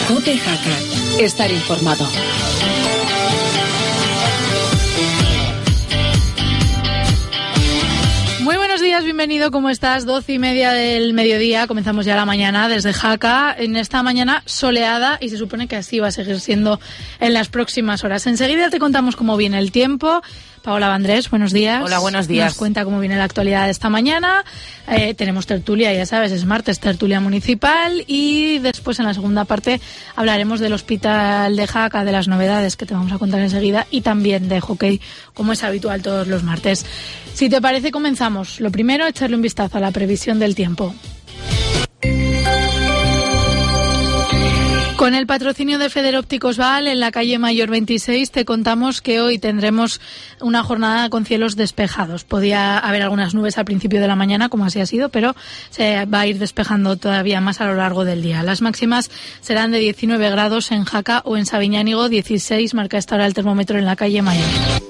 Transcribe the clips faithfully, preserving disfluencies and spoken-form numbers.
Cope Jaca. Estar informado. Muy buenos días, bienvenido, ¿cómo estás? Doce y media del mediodía, comenzamos ya la mañana desde Jaca, en esta mañana soleada, y se supone que así va a seguir siendo en las próximas horas. Enseguida te contamos cómo viene el tiempo. Paola Vandrés, buenos días. Hola, buenos días. Nos cuenta cómo viene la actualidad de esta mañana. Eh, tenemos tertulia, ya sabes, es martes, tertulia municipal, y después en la segunda parte hablaremos del Hospital de Jaca, de las novedades que te vamos a contar enseguida, y también de hockey, como es habitual todos los martes. Si te parece, comenzamos. Lo primero, echarle un vistazo a la previsión del tiempo. Con el patrocinio de Federópticos Val, en la calle Mayor veintiséis, te contamos que hoy tendremos una jornada con cielos despejados. Podía haber algunas nubes al principio de la mañana, como así ha sido, pero se va a ir despejando todavía más a lo largo del día. Las máximas serán de diecinueve grados en Jaca o en Sabiñánigo, dieciséis marca esta hora el termómetro en la calle Mayor.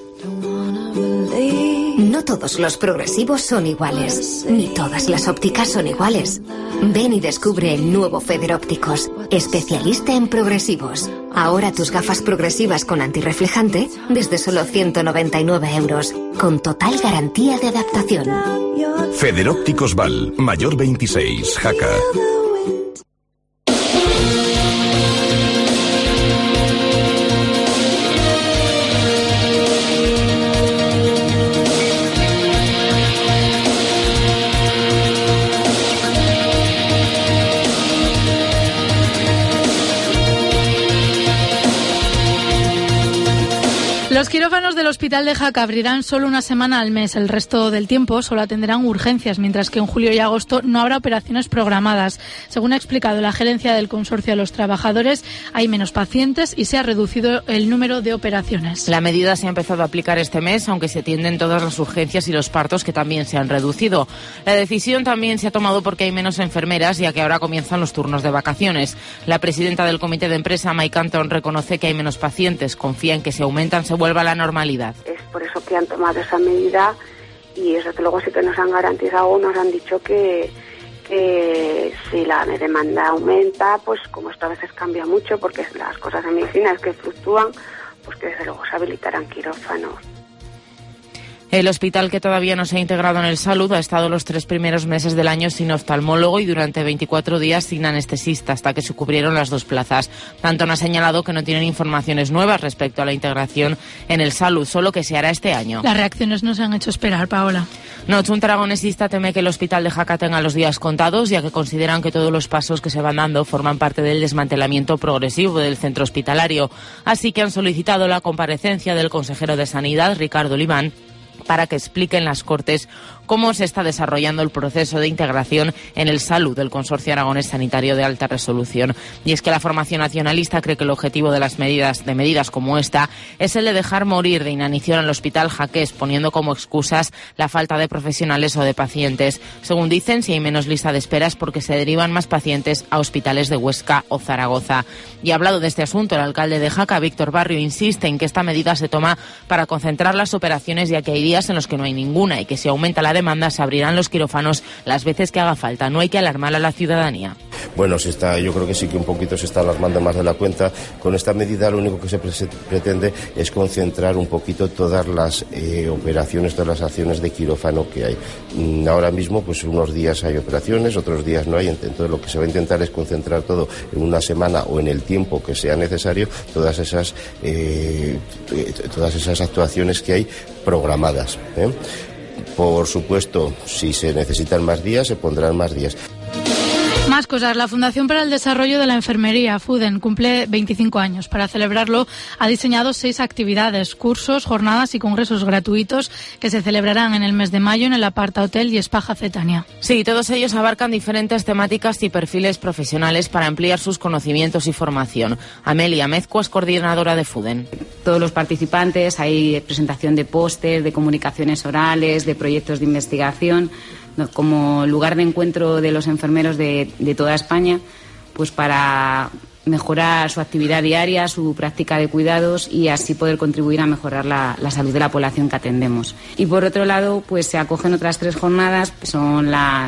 No todos los progresivos son iguales, ni todas las ópticas son iguales. Ven y descubre el nuevo Federópticos, especialista en progresivos. Ahora tus gafas progresivas con antirreflejante desde solo ciento noventa y nueve euros, con total garantía de adaptación. Federópticos Val, Mayor veintiséis, Jaca. Los quirófanos del Hospital de Jaca abrirán solo una semana al mes. El resto del tiempo solo atenderán urgencias, mientras que en julio y agosto no habrá operaciones programadas. Según ha explicado la gerencia del consorcio a los trabajadores, hay menos pacientes y se ha reducido el número de operaciones. La medida se ha empezado a aplicar este mes, aunque se atienden todas las urgencias y los partos, que también se han reducido. La decisión también se ha tomado porque hay menos enfermeras, ya que ahora comienzan los turnos de vacaciones. La presidenta del comité de empresa, Mike Canton, reconoce que hay menos pacientes. Confía en que si aumentan se vuelva a la normalidad. Es por eso que han tomado esa medida, y eso que luego sí que nos han garantizado, nos han dicho que, que si la demanda aumenta, pues como esto a veces cambia mucho, porque las cosas en medicina es que fluctúan, pues que desde luego se habilitarán quirófanos. El hospital, que todavía no se ha integrado en el Salud, ha estado los tres primeros meses del año sin oftalmólogo y durante veinticuatro días sin anestesista, hasta que se cubrieron las dos plazas. Cantón ha señalado que no tienen informaciones nuevas respecto a la integración en el Salud, solo que se hará este año. Las reacciones no se han hecho esperar, Paola. Nochun Aragonesista teme que el Hospital de Jaca tenga los días contados, ya que consideran que todos los pasos que se van dando forman parte del desmantelamiento progresivo del centro hospitalario. Así que han solicitado la comparecencia del consejero de Sanidad, Ricardo Oliván, para que explique en las Cortes cómo se está desarrollando el proceso de integración en el Salud del Consorcio Aragonés Sanitario de Alta Resolución. Y es que la formación nacionalista cree que el objetivo de las medidas de medidas como esta es el de dejar morir de inanición al Hospital jaqués, poniendo como excusas la falta de profesionales o de pacientes. Según dicen, si hay menos lista de esperas porque se derivan más pacientes a hospitales de Huesca o Zaragoza. Y hablado de este asunto, el alcalde de Jaca, Víctor Barrio, insiste en que esta medida se toma para concentrar las operaciones, ya que hay días en los que no hay ninguna, y que si aumenta la demanda se abrirán los quirófanos las veces que haga falta. No hay que alarmar a la ciudadanía. Bueno, se está, yo creo que sí que un poquito se está alarmando más de la cuenta. Con esta medida lo único que se pre- pretende es concentrar un poquito todas las eh, operaciones, todas las acciones de quirófano que hay. Mm, ahora mismo, pues unos días hay operaciones, otros días no hay. Entonces lo que se va a intentar es concentrar todo en una semana o en el tiempo que sea necesario, todas esas, eh, todas esas actuaciones que hay programadas, ¿eh? Por supuesto, si se necesitan más días, se pondrán más días. Más cosas. La Fundación para el Desarrollo de la Enfermería, FUDEN, cumple veinticinco años. Para celebrarlo ha diseñado seis actividades, cursos, jornadas y congresos gratuitos que se celebrarán en el mes de mayo en el Aparta Hotel y Spa Jacetania. Sí, todos ellos abarcan diferentes temáticas y perfiles profesionales para ampliar sus conocimientos y formación. Amelia Mezcua es coordinadora de FUDEN. Todos los participantes, hay presentación de póster, de comunicaciones orales, de proyectos de investigación, como lugar de encuentro de los enfermeros de, de toda España, pues para mejorar su actividad diaria, su práctica de cuidados y así poder contribuir a mejorar la, la salud de la población que atendemos. Y por otro lado, pues se acogen otras tres jornadas, que son las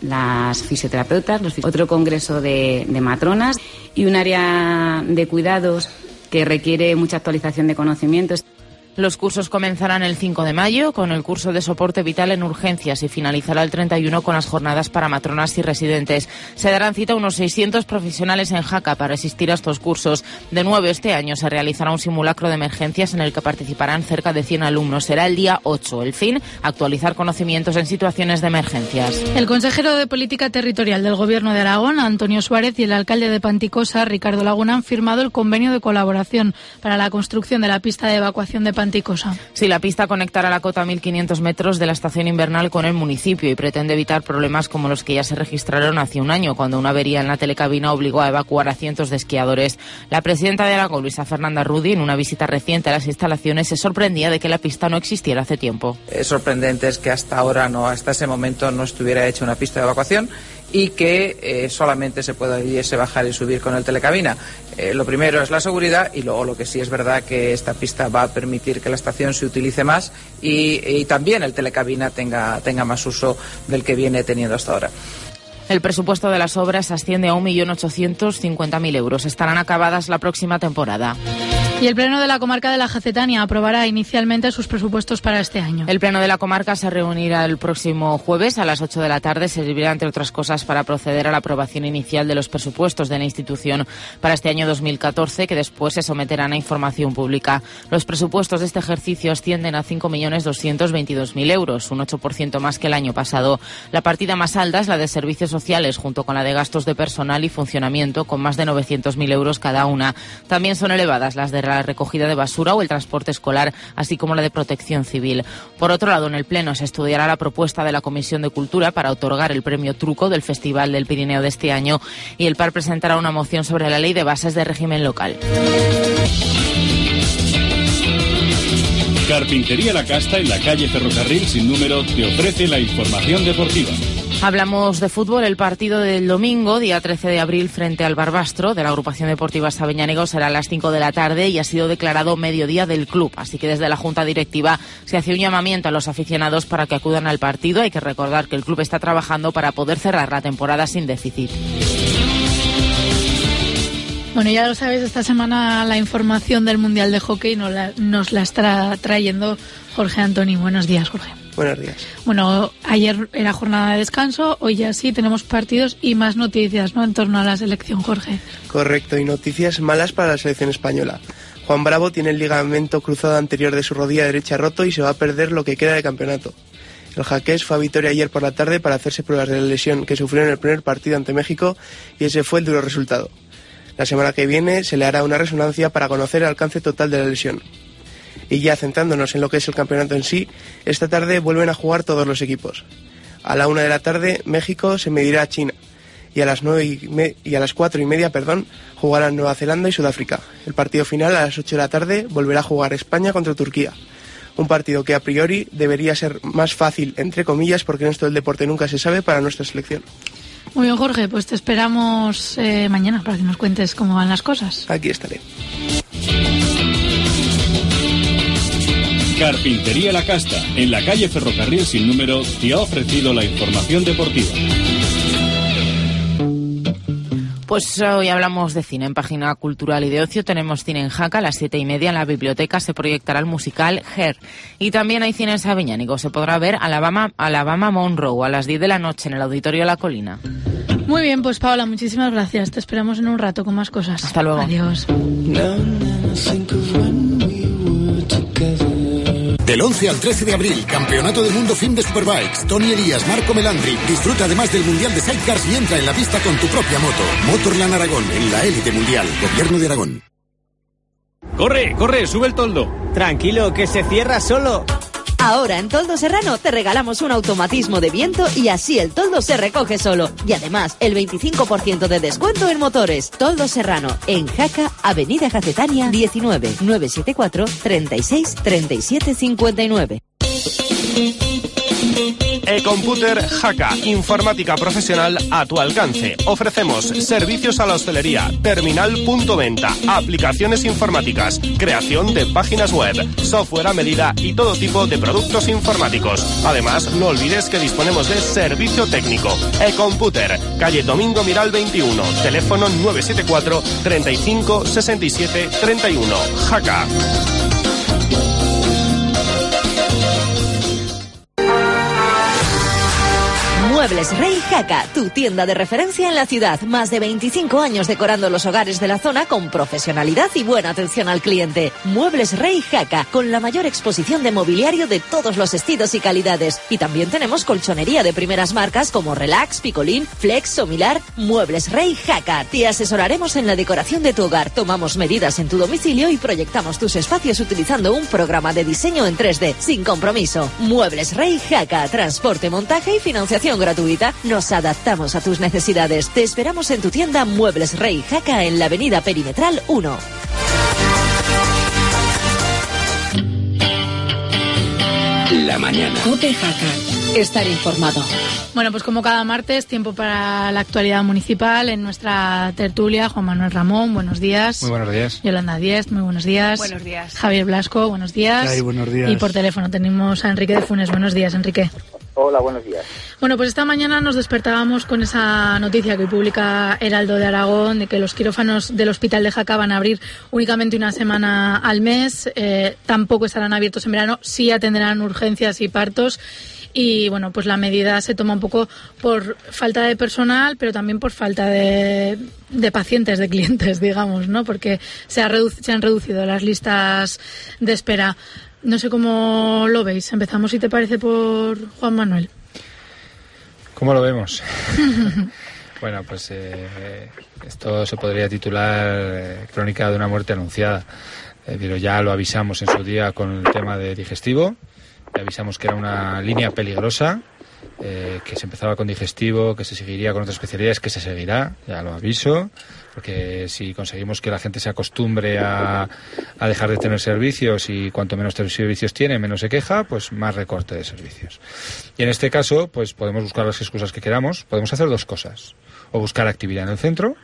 las fisioterapeutas, los fis- otro congreso de, de matronas y un área de cuidados que requiere mucha actualización de conocimientos. Los cursos comenzarán el cinco de mayo con el curso de soporte vital en urgencias y finalizará el treinta y uno con las jornadas para matronas y residentes. Se darán cita a unos seiscientos profesionales en Jaca para asistir a estos cursos. De nuevo, este año se realizará un simulacro de emergencias en el que participarán cerca de cien alumnos. Será el día ocho. El fin, actualizar conocimientos en situaciones de emergencias. El consejero de Política Territorial del Gobierno de Aragón, Antonio Suárez, y el alcalde de Panticosa, Ricardo Laguna, han firmado el convenio de colaboración para la construcción de la pista de evacuación de Panticosa. Sí, la pista conectará la cota a mil quinientos metros de la estación invernal con el municipio y pretende evitar problemas como los que ya se registraron hace un año, cuando una avería en la telecabina obligó a evacuar a cientos de esquiadores. La presidenta de Aragón, Luisa Fernanda Rudi, en una visita reciente a las instalaciones, se sorprendía de que la pista no existiera hace tiempo. Es sorprendente es que hasta ahora, no, hasta ese momento, no estuviera hecha una pista de evacuación y que eh, solamente se pudiese bajar y subir con el telecabina. Eh, lo primero es la seguridad y luego lo que sí es verdad que esta pista va a permitir que la estación se utilice más y, y también el telecabina tenga, tenga más uso del que viene teniendo hasta ahora. El presupuesto de las obras asciende a un millón ochocientos cincuenta mil euros. Estarán acabadas la próxima temporada. Y el Pleno de la Comarca de la Jacetania aprobará inicialmente sus presupuestos para este año. El Pleno de la Comarca se reunirá el próximo jueves a las ocho de la tarde. Servirá, entre otras cosas, para proceder a la aprobación inicial de los presupuestos de la institución para este año dos mil catorce, que después se someterán a información pública. Los presupuestos de este ejercicio ascienden a cinco millones doscientos veintidós mil euros, un ocho por ciento más que el año pasado. La partida más alta es la de servicios sociales, junto con la de gastos de personal y funcionamiento, con más de novecientos mil euros cada una. También son elevadas las de la recogida de basura o el transporte escolar, así como la de protección civil. Por otro lado, en el Pleno se estudiará la propuesta de la Comisión de Cultura para otorgar el premio Truco del Festival del Pirineo de este año, y el P A R presentará una moción sobre la Ley de Bases de Régimen Local. Carpintería La Casta, en la calle Ferrocarril sin número, te ofrece la información deportiva. Hablamos de fútbol. El partido del domingo, día trece de abril, frente al Barbastro de la agrupación deportiva Sabeñánigo, será a las cinco de la tarde y ha sido declarado mediodía del club. Así que desde la Junta Directiva se hace un llamamiento a los aficionados para que acudan al partido. Hay que recordar que el club está trabajando para poder cerrar la temporada sin déficit. Bueno, ya lo sabéis, esta semana la información del Mundial de Hockey nos la, nos la está trayendo Jorge Antoni. Buenos días, Jorge. Buenos días. Bueno, ayer era jornada de descanso, hoy ya sí tenemos partidos y más noticias, ¿no?, en torno a la selección, Jorge. Correcto, y noticias malas para la selección española. Juan Bravo tiene el ligamento cruzado anterior de su rodilla derecha roto y se va a perder lo que queda de campeonato. El jaqués fue a Vitoria ayer por la tarde para hacerse pruebas de la lesión que sufrió en el primer partido ante México y ese fue el duro resultado. La semana que viene se le hará una resonancia para conocer el alcance total de la lesión. Y ya centrándonos en lo que es el campeonato en sí, esta tarde vuelven a jugar todos los equipos. A la una de la tarde, México se medirá a China. Y a las nueve y, me- y a las cuatro y media, perdón, jugarán Nueva Zelanda y Sudáfrica. El partido final, a las ocho de la tarde, volverá a jugar España contra Turquía. Un partido que a priori debería ser más fácil, entre comillas, porque en esto del deporte nunca se sabe, para nuestra selección. Muy bien, Jorge, pues te esperamos eh, mañana para que nos cuentes cómo van las cosas. Aquí estaré. Carpintería La Casta, en la calle Ferrocarril sin número, te ha ofrecido la información deportiva. Pues hoy hablamos de cine en Página Cultural y de Ocio. Tenemos cine en Jaca a las siete y media. En la biblioteca se proyectará el musical Her. Y también hay cine en Sabeñánigo. Se podrá ver Alabama, Alabama Monroe a las diez de la noche en el Auditorio La Colina. Muy bien, pues Paola, muchísimas gracias. Te esperamos en un rato con más cosas. Hasta luego. Adiós. Del once al trece de abril, Campeonato del Mundo F I M de Superbikes. Tony Elías, Marco Melandri. Disfruta además del Mundial de Sidecars y entra en la pista con tu propia moto. Motorland Aragón, en la élite mundial. Gobierno de Aragón. ¡Corre, corre! ¡Sube el toldo! Tranquilo, que se cierra solo. Ahora en Toldo Serrano te regalamos un automatismo de viento y así el toldo se recoge solo. Y además, el veinticinco por ciento de descuento en motores. Toldo Serrano, en Jaca, Avenida Jacetania, diecinueve, novecientos setenta y cuatro, treinta y seis, treinta y siete cincuenta y nueve. Ecomputer Jaca, informática profesional a tu alcance. Ofrecemos servicios a la hostelería, terminal punto venta, aplicaciones informáticas, creación de páginas web, software a medida y todo tipo de productos informáticos. Además, no olvides que disponemos de servicio técnico. Ecomputer, calle Domingo Miral veintiuno, teléfono nueve siete cuatro, treinta y cinco, sesenta y siete, treinta y uno. Jaca. Muebles Rey Jaca, tu tienda de referencia en la ciudad. Más de veinticinco años decorando los hogares de la zona con profesionalidad y buena atención al cliente. Muebles Rey Jaca, con la mayor exposición de mobiliario de todos los estilos y calidades. Y también tenemos colchonería de primeras marcas como Relax, Picolín, Flex, Somilar. Muebles Rey Jaca. Te asesoraremos en la decoración de tu hogar. Tomamos medidas en tu domicilio y proyectamos tus espacios utilizando un programa de diseño en tres D, sin compromiso. Muebles Rey Jaca. Transporte, montaje y financiación gratuita. Nos adaptamos a tus necesidades. Te esperamos en tu tienda Muebles Rey Jaca en la avenida Perimetral uno. La mañana. COPE Jaca. Estar informado. Bueno, pues como cada martes, tiempo para la actualidad municipal en nuestra tertulia. Juan Manuel Ramón, buenos díaz. Muy buenos días. Yolanda Díez, muy buenos días. Buenos días. Javier Blasco, buenos días. Ay, buenos días. Y por teléfono tenemos a Enrique de Funes. Buenos días, Enrique. Hola, buenos días. Bueno, pues esta mañana nos despertábamos con esa noticia que publica Heraldo de Aragón de que los quirófanos del Hospital de Jaca van a abrir únicamente una semana al mes. Eh, tampoco estarán abiertos en verano. Sí atenderán urgencias y partos. Y bueno, pues la medida se toma un poco por falta de personal, pero también por falta de, de pacientes, de clientes, digamos, ¿no? Porque se, ha redu- se han reducido las listas de espera. No sé cómo lo veis. Empezamos, si te parece, por Juan Manuel. ¿Cómo lo vemos? Bueno, pues eh, esto se podría titular eh, Crónica de una muerte anunciada. Eh, pero ya lo avisamos en su día con el tema de digestivo. Le avisamos que era una línea peligrosa, eh, que se empezaba con digestivo, que se seguiría con otras especialidades, que se seguirá, ya lo aviso, porque si conseguimos que la gente se acostumbre a, a dejar de tener servicios y cuanto menos servicios tiene, menos se queja, pues más recorte de servicios. Y en este caso, pues podemos buscar las excusas que queramos, podemos hacer dos cosas, o buscar actividad en el centro,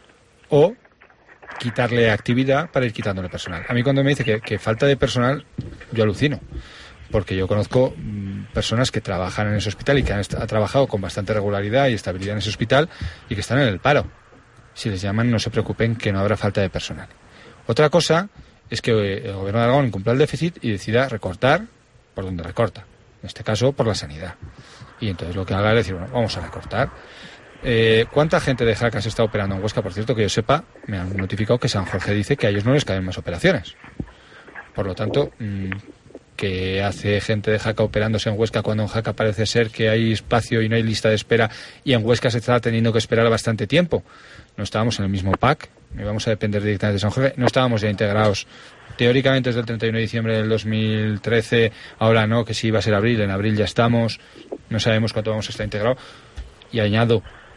o quitarle actividad para ir quitándole personal. A mí cuando me dice que, que falta de personal, yo alucino. Porque yo conozco mmm, personas que trabajan en ese hospital y que han est- ha trabajado con bastante regularidad y estabilidad en ese hospital y que están en el paro. Si les llaman, no se preocupen, que no habrá falta de personal. Otra cosa es que eh, el gobierno de Aragón cumpla el déficit y decida recortar por donde recorta. En este caso, por la sanidad. Y entonces lo que haga es decir, bueno, vamos a recortar. Eh, ¿Cuánta gente de Jaca se está operando en Huesca? Por cierto, que yo sepa, me han notificado que San Jorge dice que a ellos no les caben más operaciones. Por lo tanto... Mmm, que hace gente de Jaca operándose en Huesca cuando en Jaca parece ser que hay espacio y no hay lista de espera y en Huesca se está teniendo que esperar bastante tiempo. No estábamos en el mismo P A C, no íbamos a depender directamente de San Jorge, no estábamos ya integrados teóricamente desde el treinta y uno de diciembre del dos mil trece, ahora no, que sí iba a ser abril, en abril ya estamos, no sabemos cuánto vamos a estar integrados. Y añado,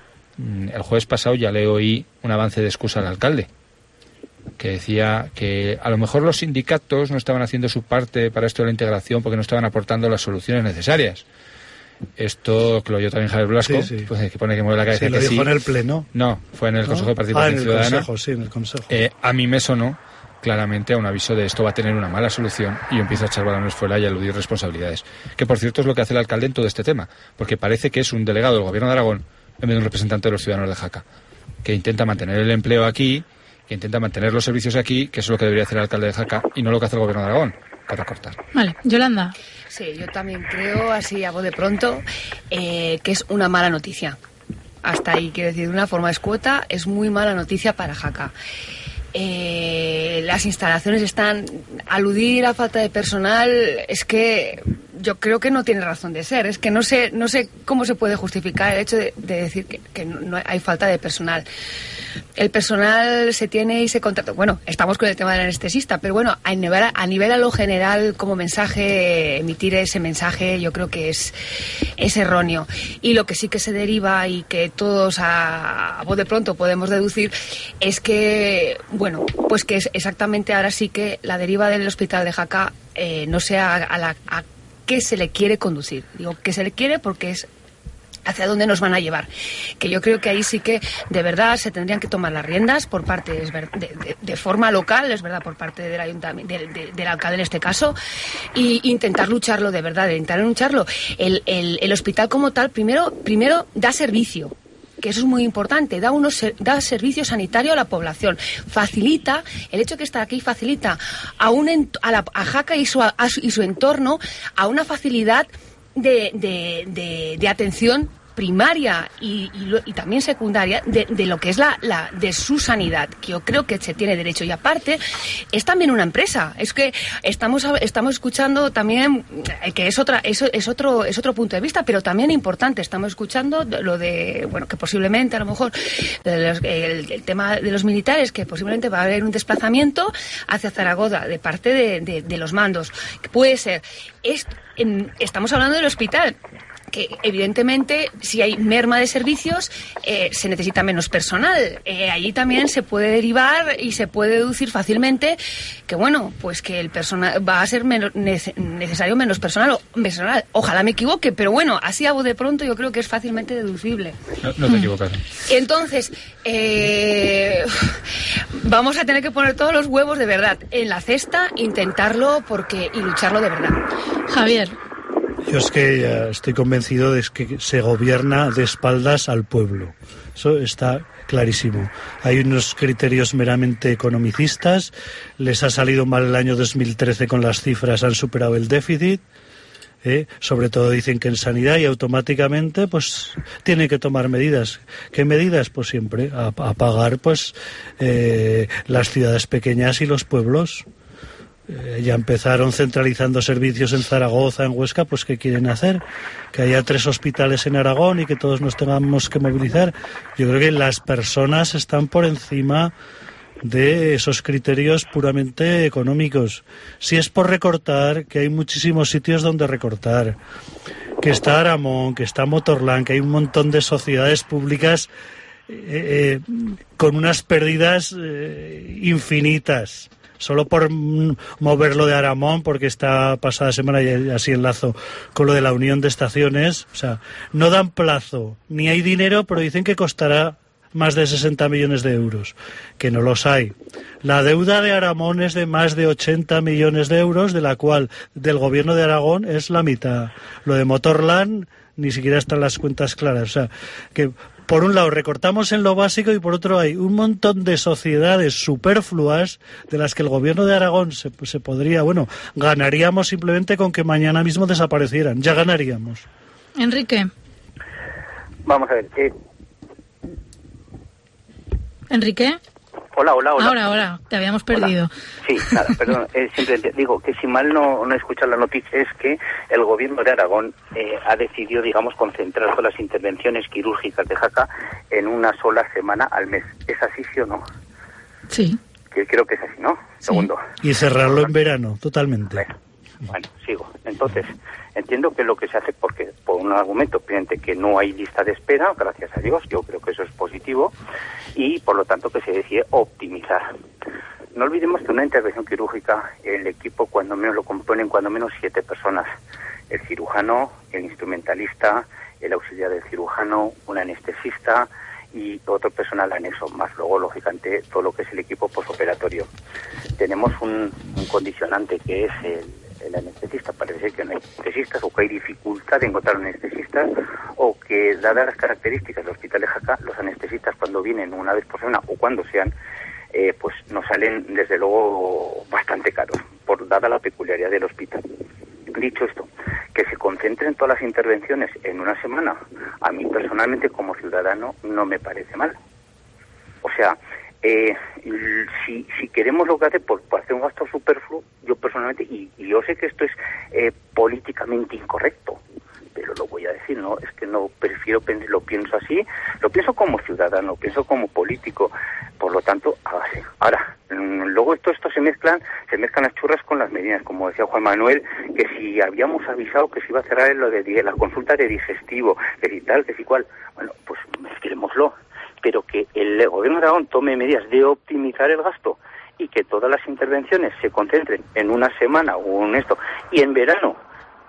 el jueves pasado ya le oí un avance de excusa al alcalde, que decía que a lo mejor los sindicatos no estaban haciendo su parte para esto de la integración porque no estaban aportando las soluciones necesarias. Esto que lo oyó también Javier Blasco, sí, sí. Pues, que pone que mueve la cabeza. Sí, lo que dijo sí. en el Pleno. No, fue en el ¿No? Consejo de Participación ah, en el Ciudadana. Consejo, sí, en el Consejo. Eh, a mí me sonó claramente a un aviso de esto va a tener una mala solución y yo empiezo a echar balones fuera y a eludir responsabilidades. Que por cierto es lo que hace el alcalde en todo este tema, porque parece que es un delegado del Gobierno de Aragón en vez de un representante de los ciudadanos de Jaca, que intenta mantener el empleo aquí, que intenta mantener los servicios aquí, que eso es lo que debería hacer el alcalde de Jaca y no lo que hace el Gobierno de Aragón, que recortar. Vale, Yolanda. Sí, yo también creo, así a voz de pronto, eh, que es una mala noticia. Hasta ahí, quiero decir, de una forma escueta, es muy mala noticia para Jaca. Eh, las instalaciones están... Aludir a falta de personal es que yo creo que no tiene razón de ser. Es que no sé no sé cómo se puede justificar el hecho de, de decir que, que no hay falta de personal. El personal se tiene y se contrata. Bueno, estamos con el tema del anestesista, pero bueno, a nivel, a nivel a lo general, como mensaje, emitir ese mensaje yo creo que es, es erróneo. Y lo que sí que se deriva y que todos a, a voz de pronto podemos deducir es que, bueno, pues que es exactamente ahora sí que la deriva del hospital de Jaca eh, no sea a la... A, qué se le quiere conducir. Digo que se le quiere porque es hacia dónde nos van a llevar. Que yo creo que ahí sí que de verdad se tendrían que tomar las riendas por parte, es ver, de, de, de forma local, es verdad, por parte del ayuntamiento, del, de, del alcalde en este caso, e intentar lucharlo de verdad, de intentar lucharlo. El, el, el hospital como tal, primero, primero da servicio, que eso es muy importante, da, unos, da servicio sanitario a la población, facilita, el hecho de que está aquí facilita a, un, a, la, a Jaca y su, a su, y su entorno a una facilidad de, de, de, de atención primaria y, y, lo, y también secundaria de, de lo que es la, la de su sanidad, que yo creo que se tiene derecho. Y aparte es también una empresa, es que estamos estamos escuchando también que es otra es, es otro es otro punto de vista, pero también importante, estamos escuchando lo de, bueno, que posiblemente a lo mejor de los, el, el tema de los militares, que posiblemente va a haber un desplazamiento hacia Zaragoza de parte de, de, de los mandos, que puede ser es, en, estamos hablando del hospital, que evidentemente si hay merma de servicios eh, se necesita menos personal. Eh, allí también se puede derivar y se puede deducir fácilmente que bueno, pues que el personal va a ser menos, necesario menos personal, o, personal. Ojalá me equivoque, pero bueno, así a voz de pronto yo creo que es fácilmente deducible. No, no te equivocas. Entonces, eh, vamos a tener que poner todos los huevos de verdad en la cesta, intentarlo porque y lucharlo de verdad. Javier. Yo es que ya estoy convencido de que se gobierna de espaldas al pueblo. Eso está clarísimo. Hay unos criterios meramente economicistas. Les ha salido mal el año dos mil trece con las cifras, han superado el déficit. ¿eh? Sobre todo dicen que en sanidad, y automáticamente pues tienen que tomar medidas. ¿Qué medidas? Pues siempre a, a pagar pues eh, las ciudades pequeñas y los pueblos. Eh, ya empezaron centralizando servicios en Zaragoza, en Huesca, pues ¿qué quieren hacer? Que haya tres hospitales en Aragón y que todos nos tengamos que movilizar. Yo creo que las personas están por encima de esos criterios puramente económicos. Si es por recortar, que hay muchísimos sitios donde recortar, que está Aramón, que está Motorland, que hay un montón de sociedades públicas eh, eh, con unas pérdidas eh, infinitas. Solo por moverlo de Aramón, porque esta pasada semana, y así enlazo con lo de la unión de estaciones, o sea, no dan plazo, ni hay dinero, pero dicen que costará más de sesenta millones de euros, que no los hay. La deuda de Aramón es de más de ochenta millones de euros, de la cual del gobierno de Aragón es la mitad. Lo de Motorland ni siquiera están las cuentas claras, o sea, que por un lado recortamos en lo básico y por otro hay un montón de sociedades superfluas de las que el gobierno de Aragón se, se podría, bueno, ganaríamos simplemente con que mañana mismo desaparecieran, ya ganaríamos. Enrique. Vamos a ver. Eh... Enrique. Hola, hola, hola. Ahora, ahora, te habíamos perdido. Hola. Sí, nada, perdón. Eh, simplemente digo que si mal no, no he escuchado la noticia es que el gobierno de Aragón eh, ha decidido, digamos, concentrar todas las intervenciones quirúrgicas de Jaca en una sola semana al mes. ¿Es así, sí o no? Sí. Que creo que es así, ¿no? Sí. Segundo. Y cerrarlo en verano, totalmente. Bueno, bueno, sigo. Entonces, entiendo que lo que se hace, porque por un argumento evidente que no hay lista de espera, gracias a Dios, yo creo que eso es positivo, y por lo tanto que se decide optimizar. No olvidemos que una intervención quirúrgica, el equipo cuando menos lo componen cuando menos siete personas. El cirujano, el instrumentalista, el auxiliar del cirujano, un anestesista y otro personal anexo, más luego, lógicamente, todo lo que es el equipo posoperatorio. Tenemos un, un condicionante que es el, el anestesista. Parece que no hay anestesistas o que hay dificultad de encontrar anestesistas o que, dadas las características del Hospital de Jaca, los anestesistas cuando vienen una vez por semana o cuando sean, eh, pues nos salen desde luego bastante caros, por dada la peculiaridad del hospital. Dicho esto, que se concentren todas las intervenciones en una semana, a mí personalmente como ciudadano no me parece mal. O sea, eh, si, si queremos lo que hace por, por hacer un gasto superfluo, yo personalmente, y, y yo sé que esto es eh, políticamente incorrecto, pero lo voy a decir, no, es que no prefiero, lo pienso así, lo pienso como ciudadano, lo pienso como político, por lo tanto, hágase. Ahora, luego esto, esto se mezclan, se mezclan las churras con las medidas, como decía Juan Manuel, que si habíamos avisado que se iba a cerrar lo de la consulta de digestivo, que si tal, que si cual, bueno, pues mezclémoslo, pero que el gobierno de Aragón tome medidas de optimizar el gasto y que todas las intervenciones se concentren en una semana o en esto, y en verano,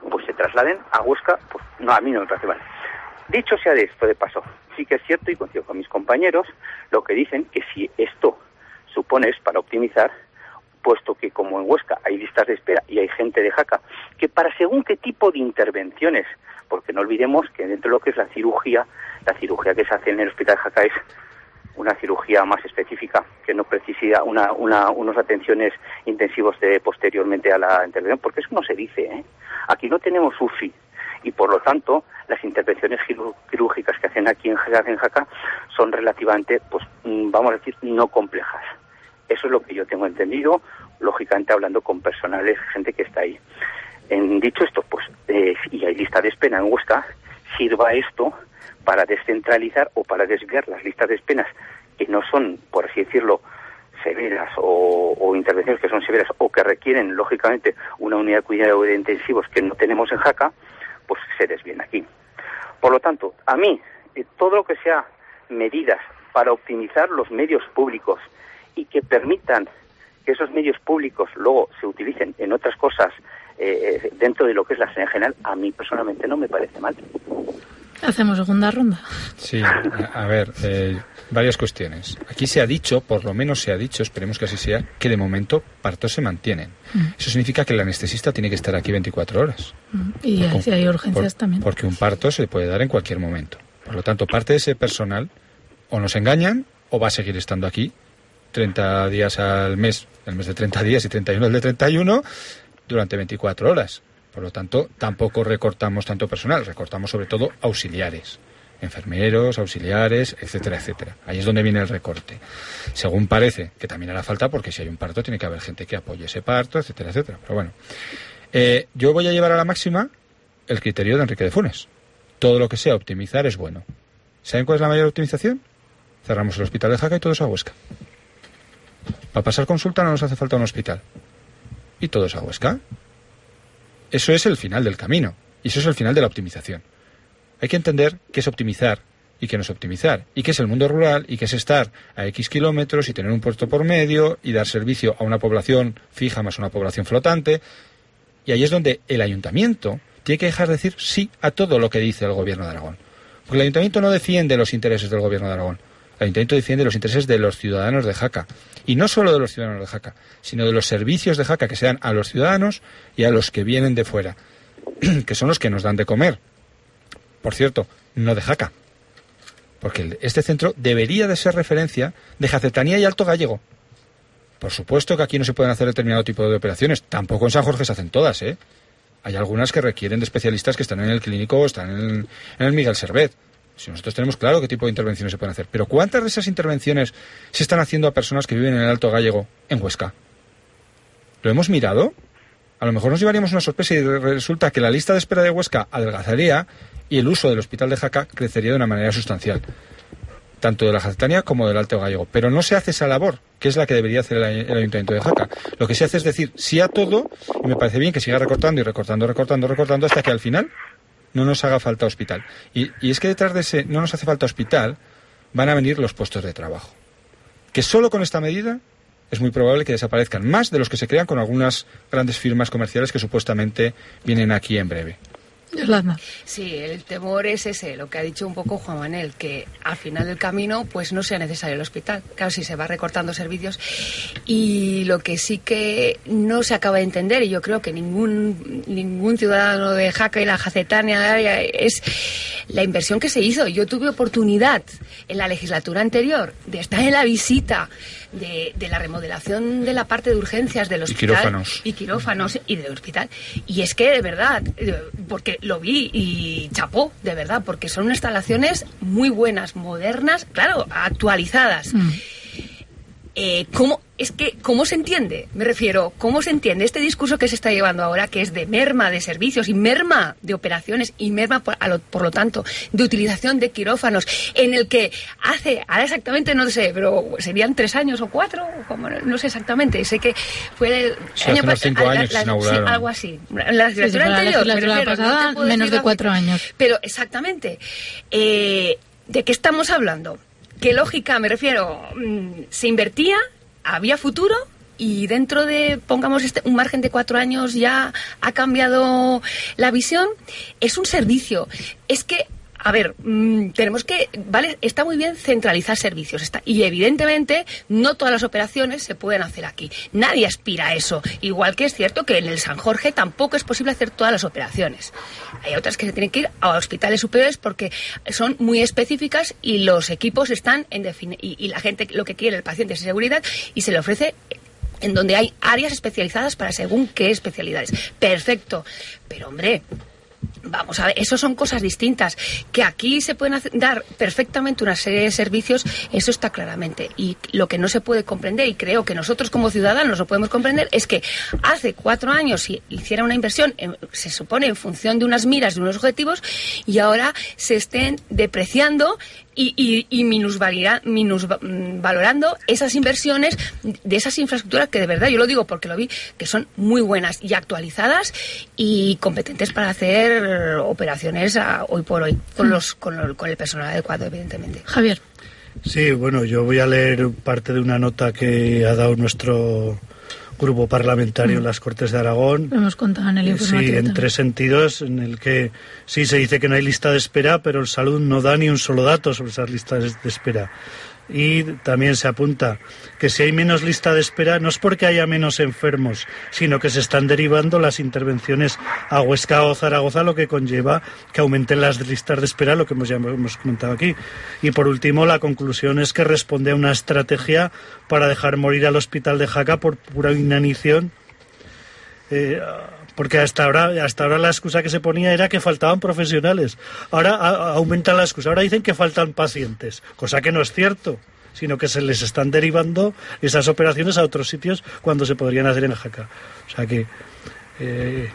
pues se trasladen a Huesca, pues no, a mí no me parece mal. Dicho sea de esto, de paso, sí que es cierto, y coincido con mis compañeros, lo que dicen, que si esto supone es para optimizar, puesto que como en Huesca hay listas de espera y hay gente de Jaca, que para según qué tipo de intervenciones, porque no olvidemos que dentro de lo que es la cirugía, la cirugía que se hace en el Hospital de Jaca es una cirugía más específica, que no precisa una, una, unos atenciones intensivos de posteriormente a la intervención, porque eso no se dice, ¿eh? Aquí no tenemos U C I, y por lo tanto las intervenciones quirúrgicas que hacen aquí en Jaca, en Jaca son relativamente, pues vamos a decir, no complejas. Eso es lo que yo tengo entendido, lógicamente hablando con personales, gente que está ahí. En dicho esto, pues, eh, y hay lista de espera en Huesca, sirva esto para descentralizar o para desviar las listas de esperas que no son, por así decirlo, severas o, o intervenciones que son severas o que requieren, lógicamente, una unidad de cuidado de intensivos que no tenemos en Jaca, pues se desvíen aquí. Por lo tanto, a mí, eh, todo lo que sea medidas para optimizar los medios públicos y que permitan que esos medios públicos luego se utilicen en otras cosas eh, dentro de lo que es la sanidad general, a mí personalmente no me parece mal. Hacemos segunda ronda. Sí, a, a ver, eh, varias cuestiones. Aquí se ha dicho, por lo menos se ha dicho, esperemos que así sea, que de momento partos se mantienen. Mm. Eso significa que el anestesista tiene que estar aquí veinticuatro horas. Mm. Y porque, si hay urgencias por, también. Porque un parto se puede dar en cualquier momento. Por lo tanto, parte de ese personal o nos engañan o va a seguir estando aquí treinta días al mes, el mes de treinta días y treinta y uno el de treinta y uno, durante veinticuatro horas. Por lo tanto, tampoco recortamos tanto personal, recortamos sobre todo auxiliares, enfermeros, auxiliares, etcétera, etcétera. Ahí es donde viene el recorte. Según parece que también hará falta, porque si hay un parto tiene que haber gente que apoye ese parto, etcétera, etcétera. Pero bueno, eh, yo voy a llevar a la máxima el criterio de Enrique de Funes. Todo lo que sea optimizar es bueno. ¿Saben cuál es la mayor optimización? Cerramos el hospital de Jaca y todo es a Huesca. Para pasar consulta no nos hace falta un hospital. Y todo es a Huesca. Eso es el final del camino. Y eso es el final de la optimización. Hay que entender qué es optimizar y qué no es optimizar. Y qué es el mundo rural y qué es estar a X kilómetros y tener un puerto por medio y dar servicio a una población fija más una población flotante. Y ahí es donde el ayuntamiento tiene que dejar de decir sí a todo lo que dice el gobierno de Aragón. Porque el ayuntamiento no defiende los intereses del gobierno de Aragón. El ayuntamiento defiende los intereses de los ciudadanos de Jaca. Y no solo de los ciudadanos de Jaca, sino de los servicios de Jaca que se dan a los ciudadanos y a los que vienen de fuera, que son los que nos dan de comer. Por cierto, no de Jaca. Porque este centro debería de ser referencia de jacetanía y alto gallego. Por supuesto que aquí no se pueden hacer determinado tipo de operaciones. Tampoco en San Jorge se hacen todas, ¿eh? Hay algunas que requieren de especialistas que están en el clínico o están en el, en el Miguel Servet. Si nosotros tenemos claro qué tipo de intervenciones se pueden hacer. Pero ¿cuántas de esas intervenciones se están haciendo a personas que viven en el Alto Gallego, en Huesca? ¿Lo hemos mirado? A lo mejor nos llevaríamos una sorpresa y resulta que la lista de espera de Huesca adelgazaría y el uso del hospital de Jaca crecería de una manera sustancial. Tanto de la Jacetanía como del Alto Gallego. Pero no se hace esa labor, que es la que debería hacer el, el Ayuntamiento de Jaca. Lo que se hace es decir sí a todo, y me parece bien que siga recortando y recortando, recortando, recortando, hasta que al final no nos haga falta hospital. Y, y es que detrás de ese no nos hace falta hospital van a venir los puestos de trabajo. Que solo con esta medida es muy probable que desaparezcan más de los que se crean con algunas grandes firmas comerciales que supuestamente vienen aquí en breve. Yolanda. Sí, el temor es ese, lo que ha dicho un poco Juan Manuel, que al final del camino pues no sea necesario el hospital. Claro, si se va recortando servicios. Y lo que sí que no se acaba de entender, y yo creo que ningún ningún ciudadano de Jaca y la Jacetania, es la inversión que se hizo. Yo tuve oportunidad en la legislatura anterior de estar en la visita de, de la remodelación de la parte de urgencias del hospital. Y quirófanos. Y quirófanos y del hospital. Y es que, de verdad, porque lo vi y chapó, de verdad, porque son instalaciones muy buenas, modernas, claro, actualizadas. Mm. Eh, ¿cómo, es que, ¿cómo se entiende? Me refiero, ¿cómo se entiende este discurso que se está llevando ahora, que es de merma de servicios y merma de operaciones y merma, por, a lo, por lo tanto, de utilización de quirófanos, en el que hace, ahora exactamente no sé, pero serían tres años o cuatro, como, no sé exactamente, sé que fue el sí, año pasado, cinco años la, la, sí, algo así. La legislatura sí, anterior, la legislatura pasada, no menos de cuatro años. Pero exactamente, eh, ¿de qué estamos hablando? ¿Qué lógica? Me refiero, se invertía, había futuro, y dentro de, pongamos, este, un margen de cuatro años ya ha cambiado la visión. Es un servicio. Es que, a ver, mmm, tenemos que, vale, está muy bien centralizar servicios, está, y evidentemente no todas las operaciones se pueden hacer aquí. Nadie aspira a eso. Igual que es cierto que en el San Jorge tampoco es posible hacer todas las operaciones. Hay otras que se tienen que ir a hospitales superiores porque son muy específicas y los equipos están en defini- y, y la gente lo que quiere, el paciente, es seguridad y se le ofrece en donde hay áreas especializadas para según qué especialidades. Perfecto. Pero, hombre, vamos a ver, eso son cosas distintas. Que aquí se pueden hacer, dar perfectamente una serie de servicios, eso está claramente. Y lo que no se puede comprender, y creo que nosotros como ciudadanos lo podemos comprender, es que hace cuatro años se hiciera una inversión, en, se supone, en función de unas miras, de unos objetivos, y ahora se estén depreciando y, y, y minusvalorando esas inversiones de esas infraestructuras que de verdad, yo lo digo porque lo vi, que son muy buenas y actualizadas y competentes para hacer operaciones a, hoy por hoy con los con, lo, con el personal adecuado, evidentemente. Javier. Sí, bueno, yo voy a leer parte de una nota que ha dado nuestro grupo parlamentario mm. en las Cortes de Aragón. Lo hemos contado en el informativo. Sí, en también. tres sentidos, en el que sí se dice que no hay lista de espera, pero el Salud no da ni un solo dato sobre esas listas de espera. Y también se apunta que si hay menos lista de espera no es porque haya menos enfermos, sino que se están derivando las intervenciones a Huesca o Zaragoza, lo que conlleva que aumenten las listas de espera, lo que hemos, ya hemos comentado aquí. Y por último, la conclusión es que responde a una estrategia para dejar morir al hospital de Jaca por pura inanición. Eh, porque hasta ahora hasta ahora la excusa que se ponía era que faltaban profesionales. Ahora a, aumentan la excusa, ahora dicen que faltan pacientes, cosa que no es cierto, sino que se les están derivando esas operaciones a otros sitios cuando se podrían hacer en Jaca. O sea que eh,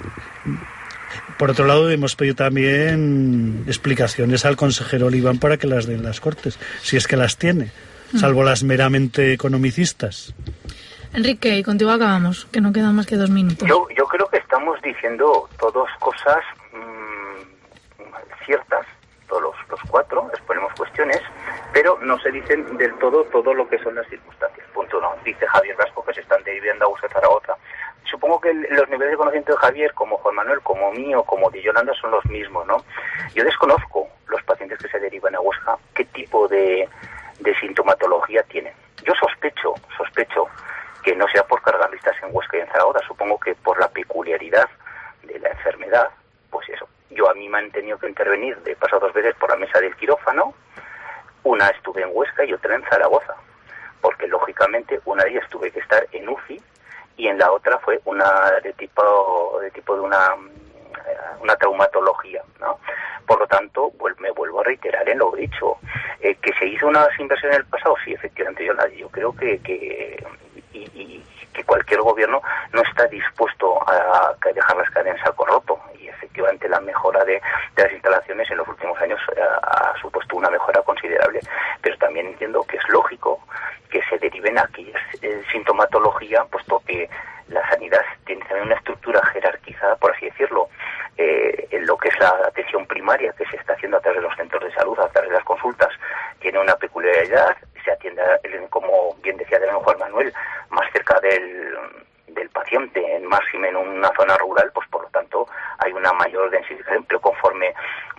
por otro lado hemos pedido también explicaciones al consejero Oliván para que las den las Cortes, si es que las tiene, salvo las meramente economicistas. Enrique, y contigo acabamos, que no quedan más que dos minutos. Yo, yo creo que estamos diciendo todos cosas mmm, ciertas, todos los, los cuatro, exponemos cuestiones, pero no se dicen del todo todo lo que son las circunstancias. Punto uno. Dice Javier Vasco que se están derivando a Huesca y Zaragoza. Supongo que el, los niveles de conocimiento de Javier, como Juan Manuel, como mío, como de Yolanda, son los mismos, ¿no? Yo desconozco los pacientes que se derivan a Huesca, qué tipo de, de sintomatología tienen. Yo sospecho, sospecho que no sea por cargar listas en Huesca y en Zaragoza, supongo que por la peculiaridad de la enfermedad, pues eso. Yo a mí me han tenido que intervenir, he pasado dos veces por la mesa del quirófano, una estuve en Huesca y otra en Zaragoza, porque lógicamente una de ellas tuve que estar en U C I y en la otra fue una de tipo de tipo de una una traumatología, ¿no? Por lo tanto, pues me vuelvo a reiterar en lo dicho, eh, que se hizo unas inversiones en el pasado, sí, efectivamente, yo, yo creo que, que y, y que cualquier gobierno no está dispuesto a, a dejar las cadenas en saco roto, y efectivamente la mejora de, de las instalaciones en los últimos años ha, ha supuesto una mejora considerable, pero también entiendo que es lógico que se deriven aquellas eh, sintomatología, puesto que la sanidad tiene también una estructura jerarquizada, por así decirlo, eh, en lo que es la atención primaria que se está haciendo a través de los centros de salud, a través de las consultas, tiene una peculiaridad, se atiende, como bien decía también Juan Manuel, más cerca del, del paciente, en máximo en una zona rural, pues por lo tanto hay una mayor densificación, pero conforme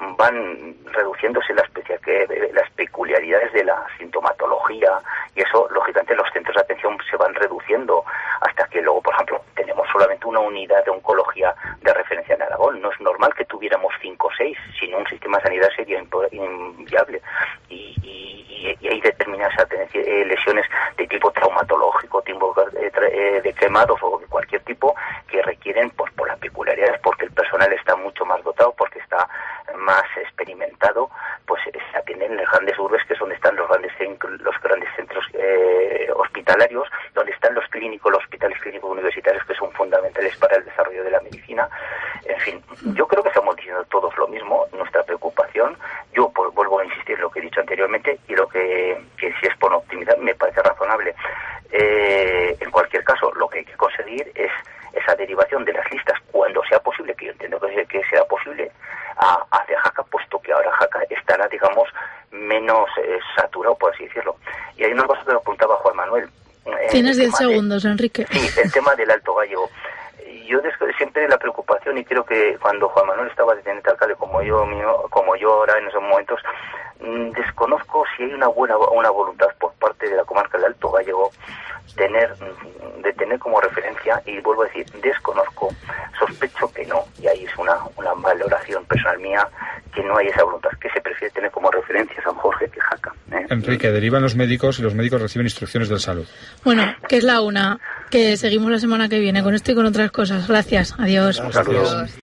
van reduciéndose las, las peculiaridades de la sintomatología, y eso, lógicamente, los centros de atención se van reduciendo hasta que luego, por ejemplo, tenemos solamente una unidad de oncología de referencia en Aragón. No es normal que tuviéramos cinco o seis, sino un sistema de sanidad sería inviable. Y, y, y hay determinadas lesiones de tipo traumatológico, tipo de quemados o de cualquier tipo, que requieren, pues por las peculiaridades, porque el personal está mucho más dotado, porque está más experimentado, pues se atienden en las grandes urbes, que es donde están los grandes los grandes centros eh, hospitalarios, donde están los clínicos, los hospitales clínicos universitarios, que son fundamentales para el desarrollo de la medicina. En fin, yo creo que estamos diciendo todos lo mismo, nuestra preocupación. Yo pues, vuelvo a insistir lo que he dicho anteriormente, y lo que, que si es por optimidad me parece razonable. Eh, en cualquier caso, lo que hay que conseguir es esa derivación de las listas cuando sea posible, que yo entiendo que, que sea posible, a, hacia Jaca, puesto que ahora Jaca estará, digamos, menos eh, saturado, por así decirlo. Y hay una cosa que apuntaba Juan Manuel. Tienes diez segundos, Enrique. Sí, el tema del Alto Gállego. Yo siempre la preocupación, y creo que cuando Juan Manuel estaba de teniente alcalde, como yo mío, como yo ahora en esos momentos, desconozco si hay una buena una voluntad por parte de la comarca del Alto Gállego tener de tener como referencia, y vuelvo a decir, desconozco, sospecho que no, y ahí es una, una valoración personal mía, que no hay esa voluntad, que se prefiere tener como referencia San Jorge que Jaca. ¿eh? Enrique, derivan los médicos y los médicos reciben instrucciones del salud. Bueno, que es la una, que seguimos la semana que viene con esto y con otras cosas. Gracias, adiós. Un saludo.